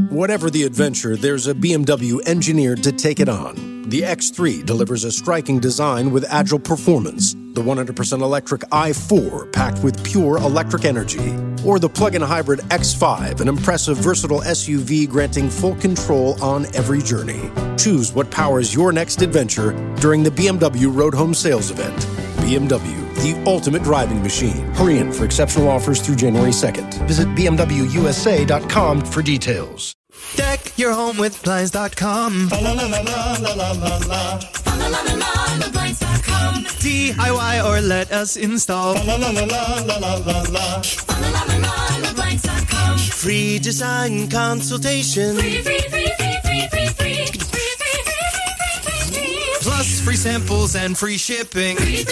Whatever the adventure, there's a BMW engineered to take it on. The X3 delivers a striking design with agile performance. The 100% electric i4 packed with pure electric energy. Or the plug-in hybrid X5, an impressive, versatile SUV granting full control on every journey. Choose what powers your next adventure during the BMW Road Home Sales Event. BMW, the ultimate driving machine. Hurry in for exceptional offers through January 2nd. Visit BMWUSA.com for details. Deck your home with Blinds.com. La la la la la la la la la. La la la la Blinds.com. DIY or let us install. La la la la la la la la. La la la Blinds.com. Free design consultation. Free. Plus free samples and free shipping.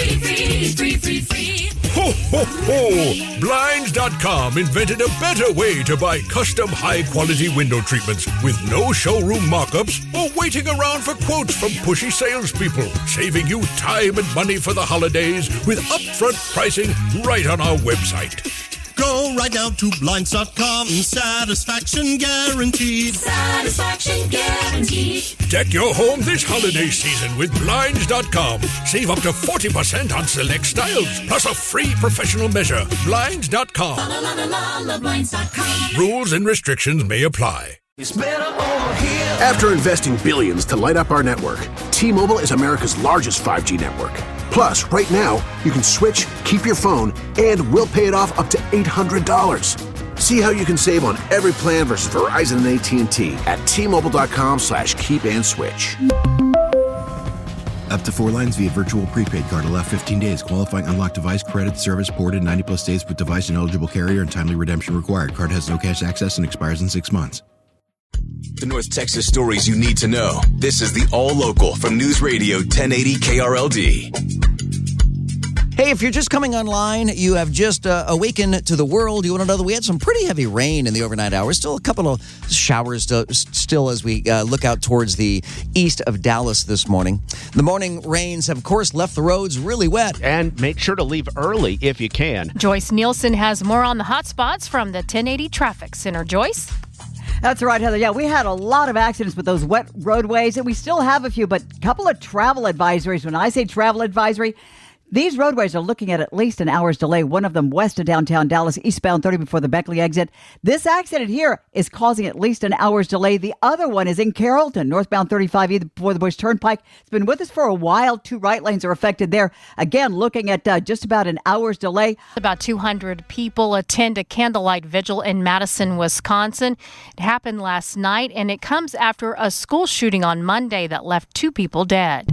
Free. Ho, ho, ho! Blinds.com invented a better way to buy custom high-quality window treatments with no showroom mock-ups or waiting around for quotes from pushy salespeople, saving you time and money for the holidays with upfront pricing right on our website. Go right now to Blinds.com. Satisfaction guaranteed. Satisfaction guaranteed. Deck your home this holiday season with Blinds.com. Save up to 40% on select styles, plus a free professional measure. Blinds.com. Blinds.com. Rules and restrictions may apply. It's better over here. After investing billions to light up our network, T-Mobile is America's largest 5G network. Plus, right now, you can switch, keep your phone, and we'll pay it off up to $800. See how you can save on every plan versus Verizon and AT&T at T-Mobile.com/keep and switch. Up to 4 lines via virtual prepaid card. Allow 15 days. Qualifying unlocked device credit service ported 90+ states with device and eligible carrier and timely redemption required. Card has no cash access and expires in 6 months. The North Texas stories you need to know. This is the All Local from News Radio 1080 KRLD. Hey, if you're just coming online, you have just awakened to the world. You want to know that we had some pretty heavy rain in the overnight hours. Still a couple of showers still as we look out towards the east of Dallas this morning. The morning rains have, of course, left the roads really wet. And make sure to leave early if you can. Joyce Nielsen has more on the hot spots from the 1080 Traffic Center. Joyce? That's right, Heather. Yeah, we had a lot of accidents with those wet roadways, and we still have a few, but a couple of travel advisories. When I say travel advisory, these roadways are looking at least an hour's delay. One of them west of downtown Dallas, eastbound 30 before the Beckley exit. This accident here is causing at least an hour's delay. The other one is in Carrollton, northbound 35 before the Bush Turnpike. It's been with us for a while. 2 right lanes are affected there. Again, looking at just about an hour's delay. About 200 people attend a candlelight vigil in Madison, Wisconsin. It happened last night, and it comes after a school shooting on Monday that left 2 people dead.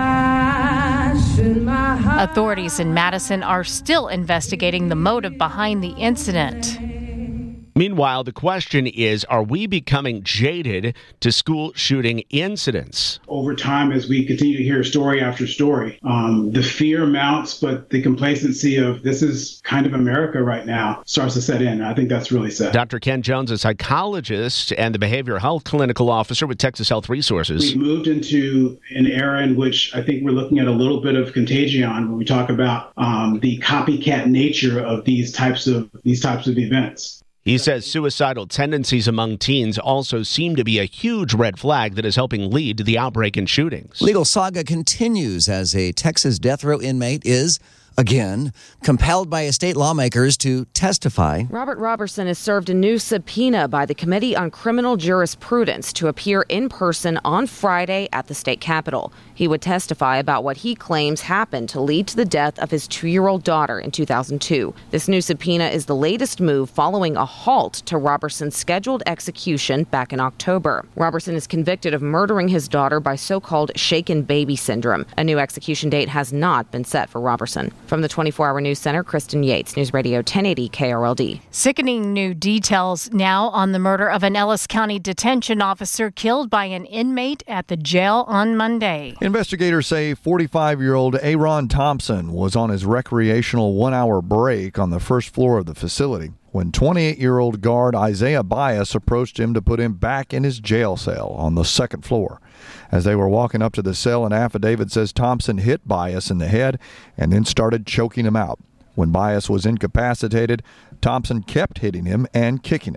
Authorities in Madison are still investigating the motive behind the incident. Meanwhile, the question is, are we becoming jaded to school shooting incidents? Over time, as we continue to hear story after story, the fear mounts, but the complacency of this is kind of America right now starts to set in. I think that's really sad. Dr. Ken Jones, a psychologist and the behavioral health clinical officer with Texas Health Resources. We've moved into an era in which I think we're looking at a little bit of contagion when we talk about the copycat nature of these types of events. He says suicidal tendencies among teens also seem to be a huge red flag that is helping lead to the outbreak in shootings. Legal saga continues as a Texas death row inmate is, again, compelled by state lawmakers to testify. Robert Robertson has served a new subpoena by the Committee on Criminal Jurisprudence to appear in person on Friday at the state capitol. He would testify about what he claims happened to lead to the death of his 2-year-old daughter in 2002. This new subpoena is the latest move following a halt to Robertson's scheduled execution back in October. Robertson is convicted of murdering his daughter by so-called shaken baby syndrome. A new execution date has not been set for Robertson. From the 24-Hour News Center, Kristen Yates, News Radio 1080 KRLD. Sickening new details now on the murder of an Ellis County detention officer killed by an inmate at the jail on Monday. Investigators say 45-year-old Aaron Thompson was on his recreational 1-hour break on the first floor of the facility when 28-year-old guard Isaiah Bias approached him to put him back in his jail cell on the second floor. As they were walking up to the cell, an affidavit says Thompson hit Bias in the head and then started choking him out. When Bias was incapacitated, Thompson kept hitting him and kicking him.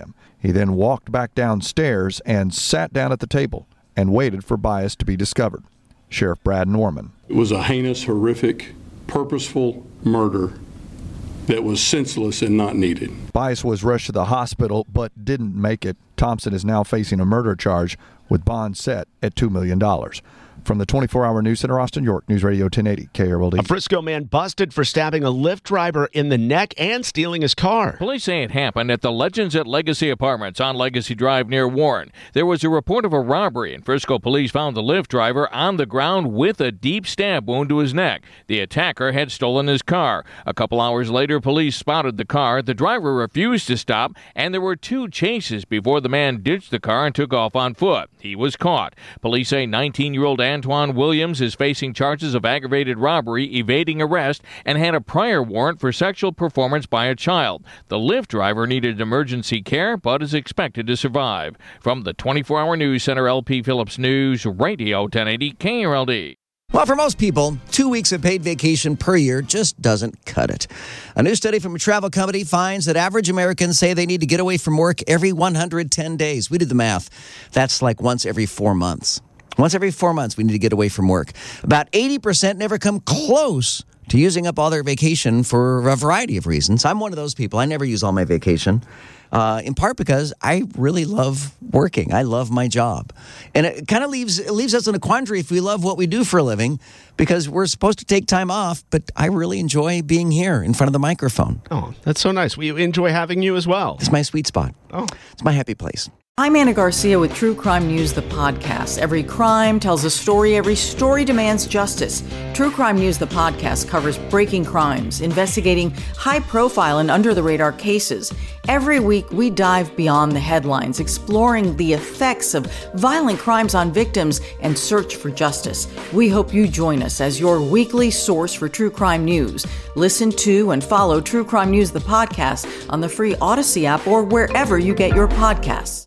He then walked back downstairs and sat down at the table and waited for Bias to be discovered. Sheriff Brad Norman. It was a heinous, horrific, purposeful murder that was senseless and not needed. Bias was rushed to the hospital but didn't make it. Thompson is now facing a murder charge with bond set at $2 million. From the 24-hour News Center, Austin, York, News Radio 1080 KRLD. A Frisco man busted for stabbing a Lyft driver in the neck and stealing his car. Police say it happened at the Legends at Legacy Apartments on Legacy Drive near Warren. There was a report of a robbery, and Frisco police found the Lyft driver on the ground with a deep stab wound to his neck. The attacker had stolen his car. A couple hours later, police spotted the car. The driver refused to stop, and there were 2 chases before the man ditched the car and took off on foot. He was caught. Police say 19-year-old Antoine Williams is facing charges of aggravated robbery, evading arrest, and had a prior warrant for sexual performance by a child. The Lyft driver needed emergency care but is expected to survive. From the 24-hour News Center, LP Phillips News Radio 1080 KRLD. Well, for most people, 2 weeks of paid vacation per year just doesn't cut it. A new study from a travel company finds that average Americans say they need to get away from work every 110 days. We did the math. That's like once every 4 months. Once every 4 months, we need to get away from work. About 80% never come close to using up all their vacation for a variety of reasons. I'm one of those people. I never use all my vacation. In part because I really love working. I love my job. And it kind of leaves us in a quandary if we love what we do for a living, because we're supposed to take time off, but I really enjoy being here in front of the microphone. Oh, that's so nice. We enjoy having you as well. It's my sweet spot. Oh, it's my happy place. I'm Anna Garcia with True Crime News, the podcast. Every crime tells a story. Every story demands justice. True Crime News, the podcast, covers breaking crimes, investigating high-profile and under-the-radar cases. Every week, we dive beyond the headlines, exploring the effects of violent crimes on victims and search for justice. We hope you join us as your weekly source for true crime news. Listen to and follow True Crime News, the podcast, on the free Odyssey app or wherever you get your podcasts.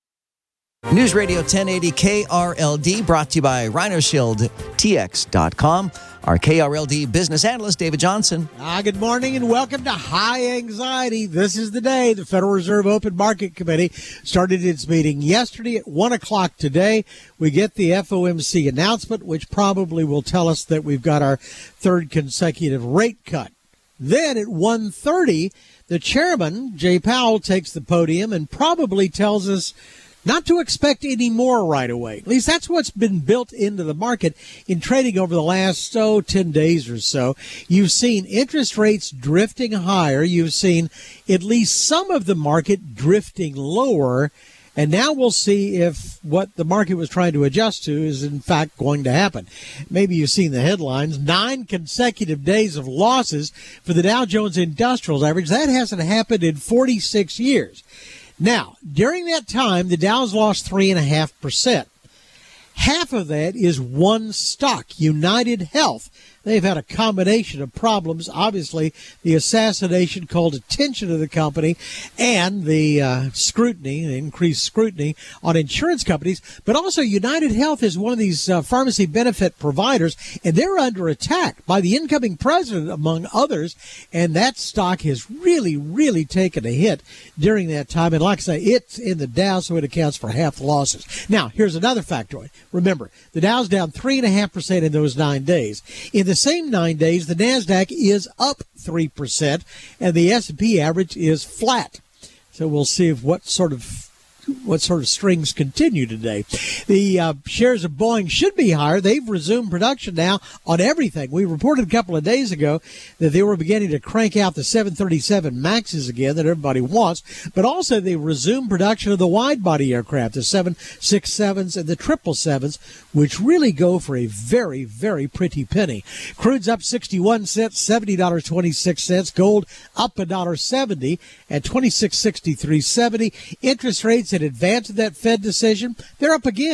News Radio 1080 KRLD, brought to you by RhinoShieldTX.com. Our KRLD business analyst, David Johnson. Good morning and welcome to High Anxiety. This is the day the Federal Reserve Open Market Committee started its meeting yesterday at 1 o'clock today. We get the FOMC announcement, which probably will tell us that we've got our third consecutive rate cut. Then at 1:30, the chairman, Jay Powell, takes the podium and probably tells us not to expect any more right away. At least that's what's been built into the market in trading over the last 10 days or so. You've seen interest rates drifting higher. You've seen at least some of the market drifting lower. And now we'll see if what the market was trying to adjust to is in fact going to happen. Maybe you've seen the headlines. 9 consecutive days of losses for the Dow Jones Industrials Average. That hasn't happened in 46 years. Now, during that time, the Dow's lost 3.5%. Half of that is one stock, United Health. They've had a combination of problems. Obviously, the assassination called attention to the company and the scrutiny, the increased scrutiny on insurance companies. But also, United Health is one of these pharmacy benefit providers, and they're under attack by the incoming president, among others. And that stock has really, really taken a hit during that time. And like I say, it's in the Dow, so it accounts for half the losses. Now, here's another factoid. Remember, the Dow's down 3.5% in those 9 days. In the same 9 days, the NASDAQ is up 3%, and the S&P average is flat. So we'll see if what sort of strings continue today. The shares of Boeing should be higher. They've resumed production now on everything. We reported a couple of days ago that they were beginning to crank out the 737 MAXs again that everybody wants, but also they resumed production of the wide-body aircraft, the 767s and the 777s, which really go for a very, very pretty penny. Crude's up 61 cents, $70.26. Gold up $1.70 at $26.63.70. Interest rates in advance of that Fed decision, they're up again,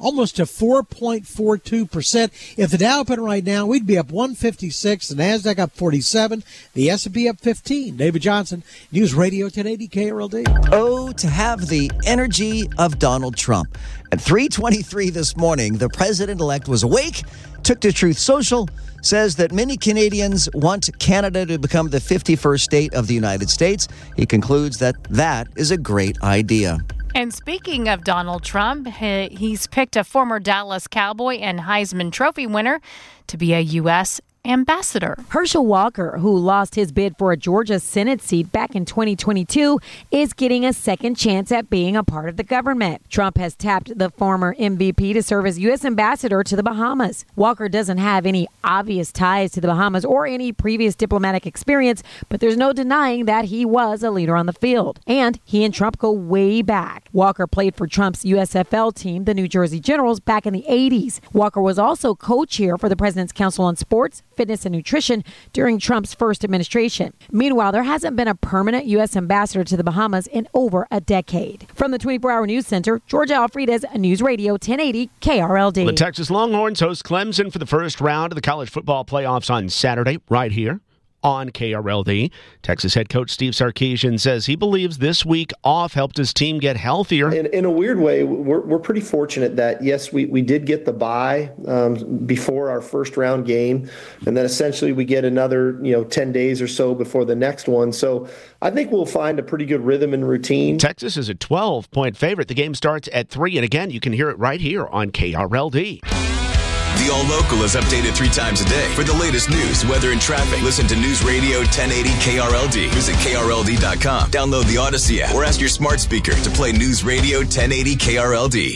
almost to 4.42%. If the Dow opened right now, we'd be up 156, the NASDAQ up 47, the S&P up 15. David Johnson, News Radio 1080 KRLD. Oh, to have the energy of Donald Trump. At 3:23 this morning, the president-elect was awake, took to Truth Social, says that many Canadians want Canada to become the 51st state of the United States. He concludes that that is a great idea. And speaking of Donald Trump, he's picked a former Dallas Cowboy and Heisman Trophy winner to be a U.S. ambassador. Herschel Walker, who lost his bid for a Georgia Senate seat back in 2022, is getting a second chance at being a part of the government. Trump has tapped the former MVP to serve as U.S. ambassador to the Bahamas. Walker doesn't have any obvious ties to the Bahamas or any previous diplomatic experience, but there's no denying that he was a leader on the field. And he and Trump go way back. Walker played for Trump's USFL team, the New Jersey Generals, back in the 80s. Walker was also co-chair for the President's Council on Sports, Fitness and Nutrition during Trump's first administration. Meanwhile, there hasn't been a permanent U.S. ambassador to the Bahamas in over a decade. From the 24-Hour News Center, Georgia Alfredas, News Radio 1080 KRLD. The Texas Longhorns host Clemson for the first round of the college football playoffs on Saturday, right here on KRLD. Texas head coach Steve Sarkisian says he believes this week off helped his team get healthier. In a weird way, we're pretty fortunate that, yes, we did get the bye before our first round game, and then essentially we get another 10 days or so before the next one. So I think we'll find a pretty good rhythm and routine. Texas is a 12-point favorite. The game starts at 3, and again, you can hear it right here on KRLD. The All Local is updated 3 times a day. For the latest news, weather, and traffic, listen to News Radio 1080 KRLD. Visit KRLD.com. Download the Odyssey app or ask your smart speaker to play News Radio 1080 KRLD.